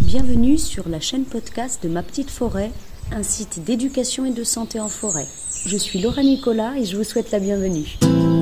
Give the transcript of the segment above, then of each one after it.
Bienvenue sur la chaîne podcast de Ma Petite Forêt, un site d'éducation et de santé en forêt. Je suis Laura Nicolas et je vous souhaite la bienvenue.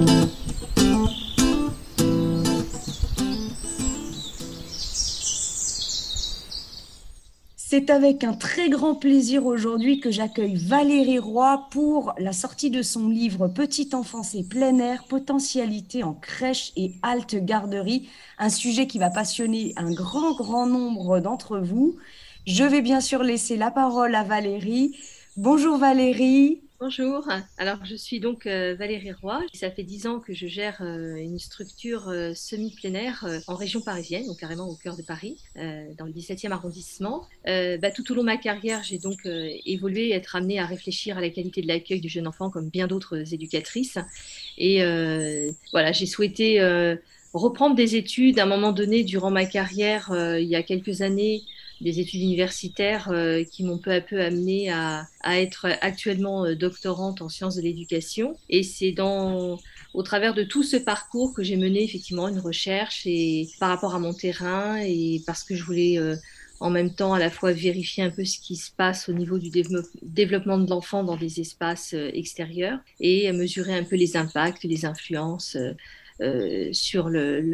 C'est avec un très grand plaisir aujourd'hui que j'accueille Valérie Roy pour la sortie de son livre Petite enfance et plein air, potentialité en crèche et halte garderie, un sujet qui va passionner un grand nombre d'entre vous. Je vais bien sûr laisser la parole à Valérie. Bonjour Valérie. Bonjour, alors je suis donc Valérie Roy. Ça fait 10 ans que je gère une structure semi-plein air en région parisienne, donc carrément au cœur de Paris, dans le 17e arrondissement. Tout au long de ma carrière, j'ai donc évolué, être amenée à réfléchir à la qualité de l'accueil du jeune enfant comme bien d'autres éducatrices. Et voilà, j'ai souhaité reprendre des études à un moment donné durant ma carrière, il y a quelques années, des études universitaires qui m'ont peu à peu amenée à être actuellement doctorante en sciences de l'éducation. Et c'est au travers de tout ce parcours que j'ai mené effectivement une recherche et par rapport à mon terrain et parce que je voulais en même temps à la fois vérifier un peu ce qui se passe au niveau du développement de l'enfant dans des espaces extérieurs et mesurer un peu les impacts, les influences sur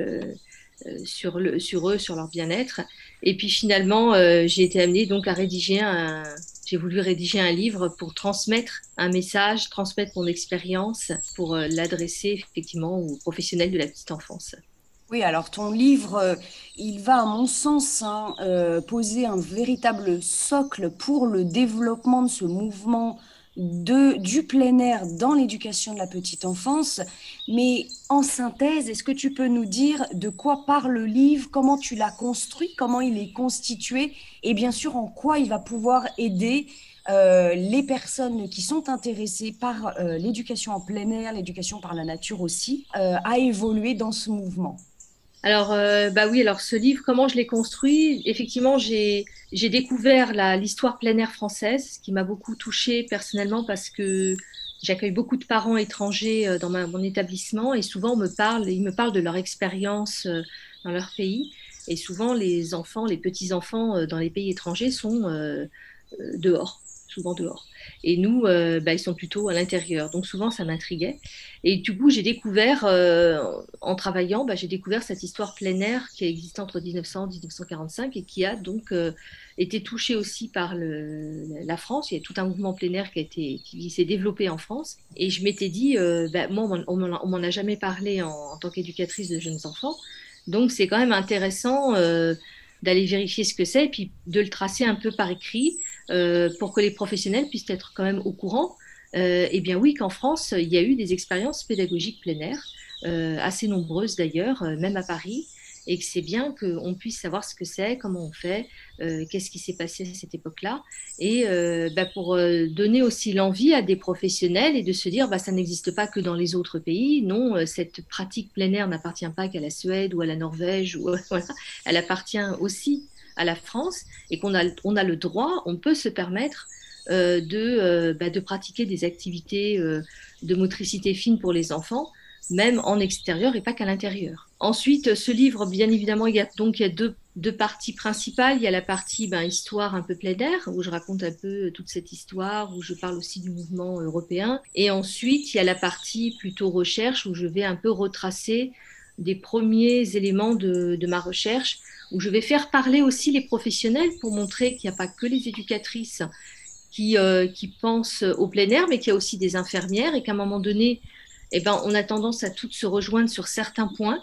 sur eux, sur leur bien-être. Et puis finalement, j'ai été amenée donc à j'ai voulu rédiger un livre pour transmettre un message, transmettre mon expérience, pour l'adresser effectivement aux professionnels de la petite enfance. Oui, alors ton livre, il va à mon sens poser un véritable socle pour le développement de ce mouvement du plein air dans l'éducation de la petite enfance. Mais en synthèse, est-ce que tu peux nous dire de quoi parle le livre, comment tu l'as construit, comment il est constitué et bien sûr en quoi il va pouvoir aider les personnes qui sont intéressées par l'éducation en plein air, l'éducation par la nature aussi, à évoluer dans ce mouvement? Alors, oui, alors ce livre, comment je l'ai construit? Effectivement, j'ai découvert l'histoire plein air française, ce qui m'a beaucoup touchée personnellement parce que j'accueille beaucoup de parents étrangers dans mon établissement et souvent ils me parlent de leur expérience dans leur pays. Et souvent, les enfants, les petits-enfants dans les pays étrangers sont dehors, souvent dehors. Et nous, ils sont plutôt à l'intérieur. Donc souvent, ça m'intriguait. Et du coup, j'ai découvert, en travaillant, j'ai découvert cette histoire plein air qui a existé entre 1900 et 1945 et qui a donc été touchée aussi par la France. Il y a tout un mouvement plein air qui s'est développé en France. Et je m'étais dit, moi, on m'en a jamais parlé en tant qu'éducatrice de jeunes enfants. Donc, c'est quand même intéressant d'aller vérifier ce que c'est et puis de le tracer un peu par écrit pour que les professionnels puissent être quand même au courant. Eh bien oui, qu'en France, il y a eu des expériences pédagogiques plein air, assez nombreuses d'ailleurs, même à Paris, et que c'est bien qu'on puisse savoir ce que c'est, comment on fait, qu'est-ce qui s'est passé à cette époque-là, et pour donner aussi l'envie à des professionnels et de se dire, ça n'existe pas que dans les autres pays. Non, cette pratique plein air n'appartient pas qu'à la Suède ou à la Norvège, ou voilà, elle appartient aussi à la France, et on a le droit, on peut se permettre de pratiquer des activités de motricité fine pour les enfants, même en extérieur et pas qu'à l'intérieur. Ensuite, ce livre, bien évidemment, il y a deux parties principales. Il y a la partie histoire un peu plein air, où je raconte un peu toute cette histoire, où je parle aussi du mouvement européen. Et ensuite, il y a la partie plutôt recherche, où je vais un peu retracer des premiers éléments de ma recherche, où je vais faire parler aussi les professionnels pour montrer qu'il n'y a pas que les éducatrices qui pensent au plein air, mais qu'il y a aussi des infirmières et qu'à un moment donné, on a tendance à toutes se rejoindre sur certains points,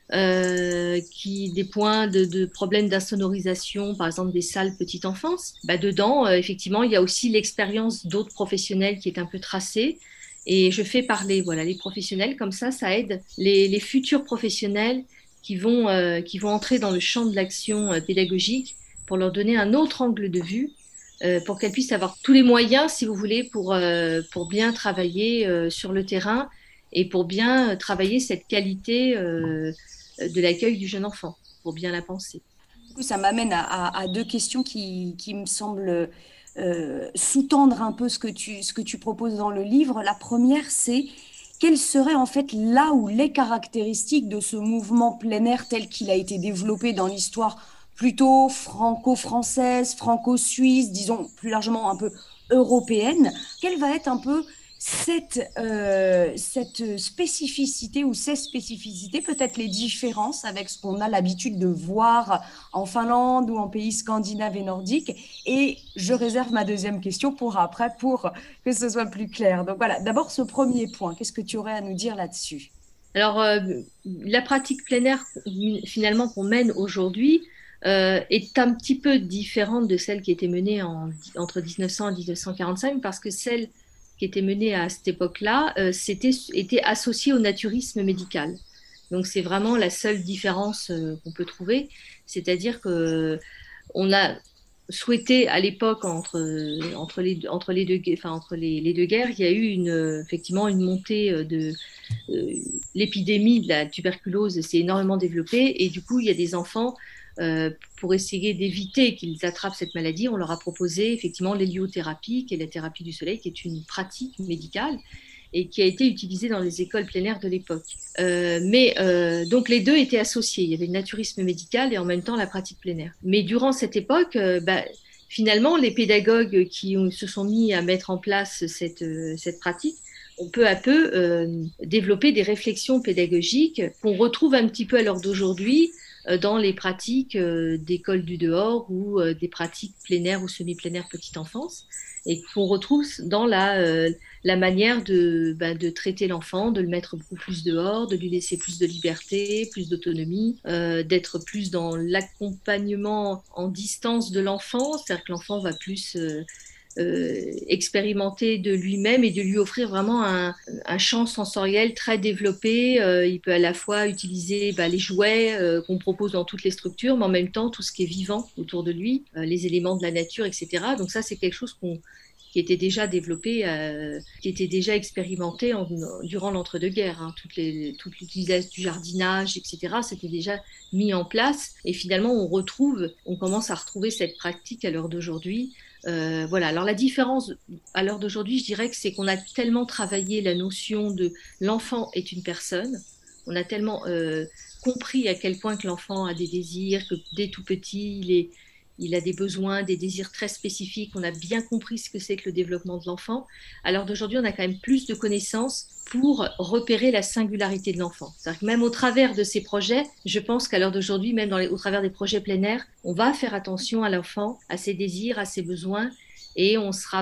des points de problèmes d'insonorisation, par exemple des salles petite enfance. Dedans, effectivement, il y a aussi l'expérience d'autres professionnels qui est un peu tracée. Et je fais parler voilà, les professionnels, comme ça aide les futurs professionnels qui vont entrer dans le champ de l'action pédagogique pour leur donner un autre angle de vue pour qu'elles puissent avoir tous les moyens, si vous voulez, pour bien travailler sur le terrain et pour bien travailler cette qualité de l'accueil du jeune enfant, pour bien la penser. Du coup, ça m'amène à deux questions qui me semblent sous-tendre un peu ce que tu proposes dans le livre. La première, c'est quelles seraient en fait là où les caractéristiques de ce mouvement plein air tel qu'il a été développé dans l'histoire, plutôt franco-française, franco-suisse, disons plus largement un peu européenne. Quelle va être un peu cette spécificité ou ces spécificités, peut-être les différences avec ce qu'on a l'habitude de voir en Finlande ou en pays scandinaves et nordiques. Et je réserve ma deuxième question pour après, pour que ce soit plus clair. Donc voilà, d'abord ce premier point, qu'est-ce que tu aurais à nous dire là-dessus? Alors, la pratique plein air, finalement, qu'on mène aujourd'hui, est un petit peu différente de celle qui était menée entre 1900 et 1945, parce que celle qui était menée à cette époque-là, était associée au naturisme médical. Donc, c'est vraiment la seule différence qu'on peut trouver, c'est-à-dire que on a souhaité à l'époque entre les deux guerres, il y a eu effectivement une montée de l'épidémie de la tuberculose s'est énormément développée et du coup, il y a des enfants, pour essayer d'éviter qu'ils attrapent cette maladie, on leur a proposé effectivement l'héliothérapie, qui est la thérapie du soleil, qui est une pratique médicale et qui a été utilisée dans les écoles plein air de l'époque. Donc les deux étaient associés. Il y avait le naturisme médical et en même temps la pratique plein air. Mais durant cette époque, finalement, les pédagogues qui se sont mis à mettre en place cette pratique on peut à peu développer des réflexions pédagogiques qu'on retrouve un petit peu à l'heure d'aujourd'hui dans les pratiques d'école du dehors ou des pratiques plein air ou semi-plein air petite enfance et qu'on retrouve dans la manière de traiter l'enfant, de le mettre beaucoup plus dehors, de lui laisser plus de liberté, plus d'autonomie, d'être plus dans l'accompagnement en distance de l'enfant, c'est-à-dire que l'enfant va plus expérimenter de lui-même et de lui offrir vraiment un champ sensoriel très développé. Il peut à la fois utiliser les jouets qu'on propose dans toutes les structures, mais en même temps tout ce qui est vivant autour de lui, les éléments de la nature, etc. Donc ça, c'est quelque chose qui était déjà développé, qui était déjà expérimenté durant l'entre-deux-guerres. Hein. Toute l'utilisation du jardinage, etc., c'était déjà mis en place. Et finalement, on commence à retrouver cette pratique à l'heure d'aujourd'hui. Voilà. Alors la différence à l'heure d'aujourd'hui, je dirais que c'est qu'on a tellement travaillé la notion de l'enfant est une personne. On a tellement compris à quel point que l'enfant a des désirs, que dès tout petit, il a des besoins, des désirs très spécifiques. On a bien compris ce que c'est que le développement de l'enfant. À l'heure d'aujourd'hui, on a quand même plus de connaissances pour repérer la singularité de l'enfant. C'est-à-dire que même au travers de ces projets, je pense qu'à l'heure d'aujourd'hui, même au travers des projets plein air, on va faire attention à l'enfant, à ses désirs, à ses besoins, et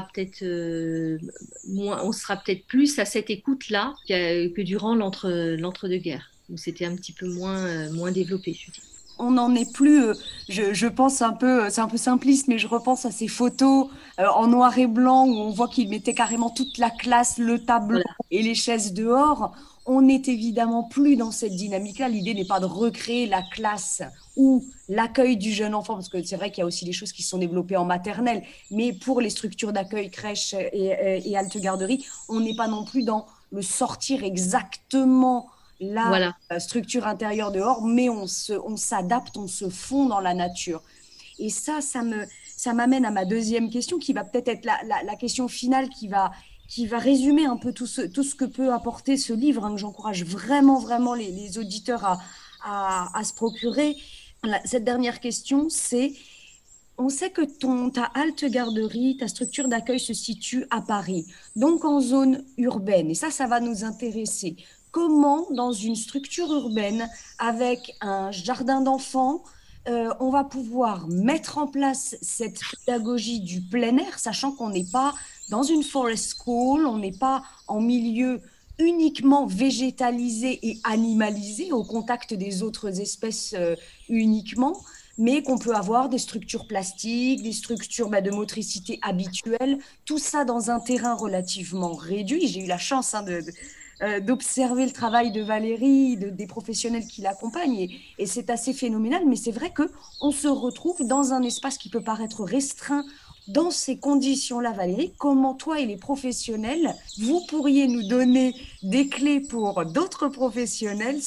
on sera peut-être plus à cette écoute-là que durant l'entre-deux-guerres, où c'était un petit peu moins développé, je dis. On n'en est plus, je pense un peu, c'est un peu simpliste, mais je repense à ces photos en noir et blanc où on voit qu'ils mettaient carrément toute la classe, le tableau Voilà. et les chaises dehors. On n'est évidemment plus dans cette dynamique-là. L'idée n'est pas de recréer la classe ou l'accueil du jeune enfant, parce que c'est vrai qu'il y a aussi des choses qui se sont développées en maternelle, mais pour les structures d'accueil, crèches et halte garderie, on n'est pas non plus dans le sortir exactement la Voilà. structure intérieure dehors, mais on s'adapte, on se fond dans la nature. Et ça m'amène à ma deuxième question, qui va peut-être être la question finale qui va résumer un peu tout ce que peut apporter ce livre, hein, que j'encourage vraiment, vraiment les auditeurs à se procurer. Cette dernière question, c'est, on sait que ta halte garderie, ta structure d'accueil se situe à Paris, donc en zone urbaine. Et ça va nous intéresser. Comment, dans une structure urbaine, avec un jardin d'enfants, on va pouvoir mettre en place cette pédagogie du plein air, sachant qu'on n'est pas dans une forest school, on n'est pas en milieu uniquement végétalisé et animalisé, au contact des autres espèces uniquement, mais qu'on peut avoir des structures plastiques, des structures de motricité habituelles, tout ça dans un terrain relativement réduit. J'ai eu la chance d'observer le travail de Valérie, des professionnels qui l'accompagnent, et c'est assez phénoménal, mais c'est vrai qu'on se retrouve dans un espace qui peut paraître restreint. Dans ces conditions-là, Valérie, comment toi et les professionnels, vous pourriez nous donner des clés pour d'autres professionnels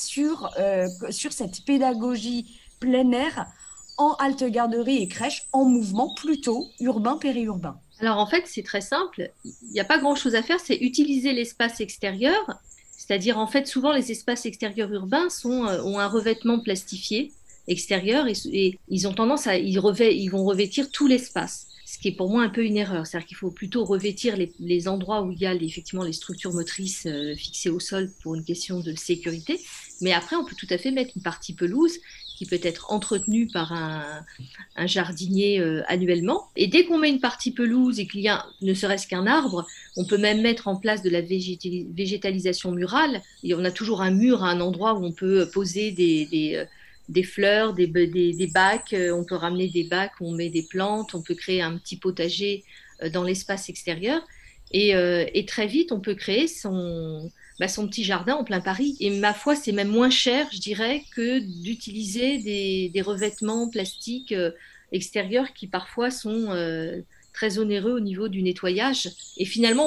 sur cette pédagogie plein air en halte garderie et crèche, en mouvement plutôt urbain-périurbain? Alors en fait, c'est très simple. Il n'y a pas grand-chose à faire, c'est utiliser l'espace extérieur. C'est-à-dire, en fait, souvent les espaces extérieurs urbains ont un revêtement plastifié. extérieur et ils ont tendance à ils vont revêtir tout l'espace. Ce qui est pour moi un peu une erreur. C'est-à-dire qu'il faut plutôt revêtir les endroits où il y a effectivement les structures motrices fixées au sol pour une question de sécurité. Mais après, on peut tout à fait mettre une partie pelouse qui peut être entretenue par un jardinier annuellement. Et dès qu'on met une partie pelouse et qu'il y a ne serait-ce qu'un arbre, on peut même mettre en place de la végétalisation murale. Et on a toujours un mur à un endroit où on peut poser des fleurs, des bacs. On peut ramener des bacs où on met des plantes. On peut créer un petit potager dans l'espace extérieur. Et très vite, on peut créer son petit jardin en plein Paris. Et ma foi, c'est même moins cher, je dirais, que d'utiliser des revêtements plastiques extérieurs qui parfois sont très onéreux au niveau du nettoyage. Et finalement,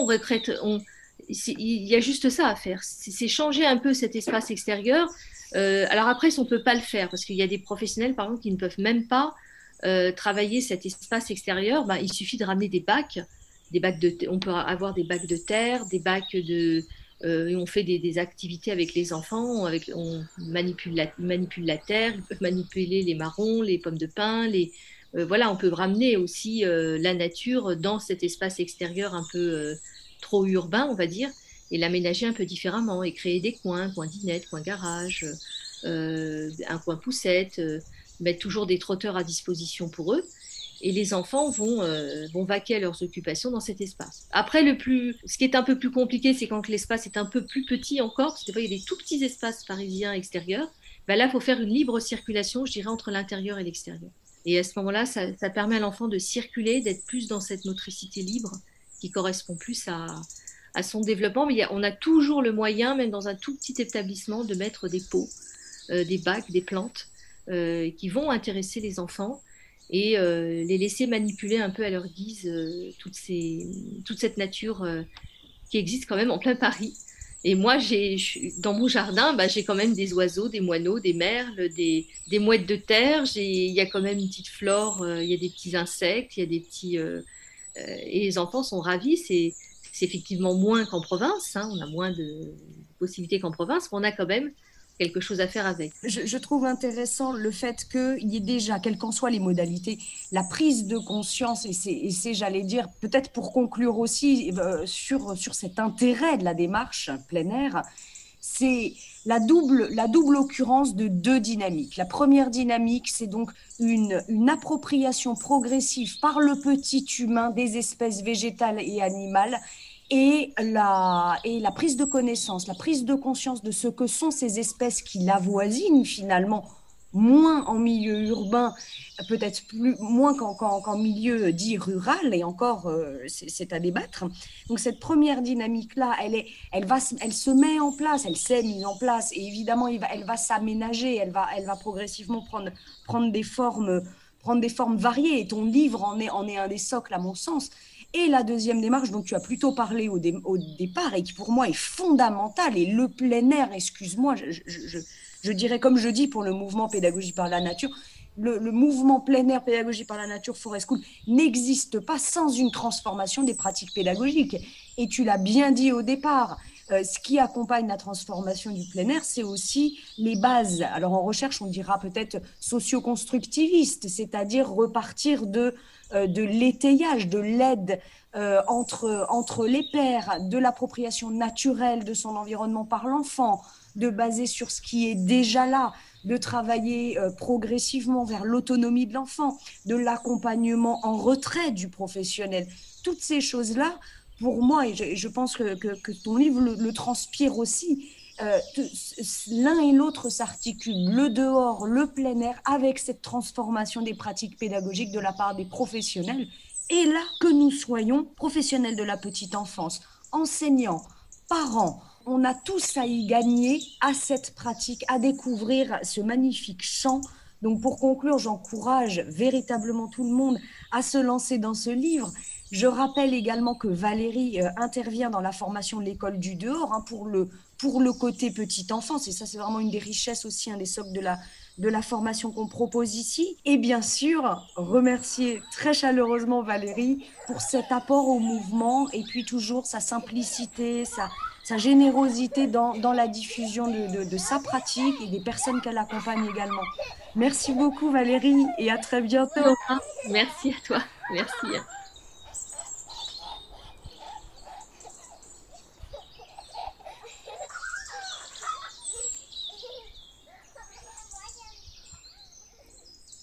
il y a juste ça à faire. C'est changer un peu cet espace extérieur. Alors après, si on ne peut pas le faire, parce qu'il y a des professionnels, par exemple, qui ne peuvent même pas travailler cet espace extérieur, ben, il suffit de ramener on peut avoir des bacs de terre, des bacs on fait des activités avec les enfants, on manipule la terre, ils peuvent manipuler les marrons, les pommes de pin, voilà, on peut ramener aussi la nature dans cet espace extérieur un peu trop urbain, on va dire, et l'aménager un peu différemment et créer des coins dinette, coins garage, un coin poussette, mettre toujours des trotteurs à disposition pour eux. Et les enfants vont vaquer à leurs occupations dans cet espace. Après, ce qui est un peu plus compliqué, c'est quand l'espace est un peu plus petit encore, parce que des fois, il y a des tout petits espaces parisiens extérieurs. Ben là, il faut faire une libre circulation, je dirais, entre l'intérieur et l'extérieur. Et à ce moment-là, ça permet à l'enfant de circuler, d'être plus dans cette motricité libre qui correspond plus à son développement. Mais on a toujours le moyen, même dans un tout petit établissement, de mettre des pots, des bacs, des plantes qui vont intéresser les enfants et les laisser manipuler un peu à leur guise toute cette nature qui existe quand même en plein Paris. Et moi, dans mon jardin, bah, j'ai quand même des oiseaux, des moineaux, des merles, des mouettes de terre. Il y a quand même une petite flore, il y a des petits insectes, il y a des petits... et les enfants sont ravis. C'est effectivement moins qu'en province. Hein, on a moins de possibilités qu'en province, mais on a quand même quelque chose à faire avec. Je trouve intéressant le fait qu'il y ait déjà, quelles qu'en soient les modalités, la prise de conscience, et c'est j'allais dire, peut-être pour conclure aussi sur cet intérêt de la démarche plein air, c'est la double occurrence de deux dynamiques. La première dynamique, c'est donc une appropriation progressive par le petit humain des espèces végétales et animales et la prise de connaissance, la prise de conscience de ce que sont ces espèces qui l'avoisinent finalement, moins en milieu urbain, peut-être moins qu'en milieu dit rural, et encore, c'est à débattre. Donc cette première dynamique-là, elle se met en place, elle s'est mise en place, et évidemment, elle va s'aménager, elle va progressivement prendre prendre des formes variées, et ton livre en est un des socles, à mon sens. Et la deuxième démarche dont tu as plutôt parlé au départ et qui pour moi est fondamentale, et le plein air, excuse-moi, je dirais comme je dis pour le mouvement pédagogie par la nature, le mouvement plein air pédagogie par la nature Forest School n'existe pas sans une transformation des pratiques pédagogiques. Et tu l'as bien dit au départ, ce qui accompagne la transformation du plein air, c'est aussi les bases. Alors en recherche, on dira peut-être socio-constructiviste, c'est-à-dire repartir de l'étayage, de l'aide entre les pairs, de l'appropriation naturelle de son environnement par l'enfant, de baser sur ce qui est déjà là, de travailler progressivement vers l'autonomie de l'enfant, de l'accompagnement en retrait du professionnel. Toutes ces choses-là, pour moi, et je pense que ton livre le transpire aussi, l'un et l'autre s'articulent, le dehors, le plein air, avec cette transformation des pratiques pédagogiques de la part des professionnels. Et là, que nous soyons professionnels de la petite enfance, enseignants, parents, on a tous à y gagner à cette pratique, à découvrir ce magnifique champ. Donc pour conclure, j'encourage véritablement tout le monde à se lancer dans ce livre. Je rappelle également que Valérie intervient dans la formation de l'école du dehors pour le côté petite enfance. Et ça, c'est vraiment une des richesses aussi, un des socles de la formation qu'on propose ici. Et bien sûr, remercier très chaleureusement Valérie pour cet apport au mouvement et puis toujours sa simplicité, sa générosité dans la diffusion de sa pratique et des personnes qu'elle accompagne également. Merci beaucoup Valérie et à très bientôt. Laura, merci à toi. Merci.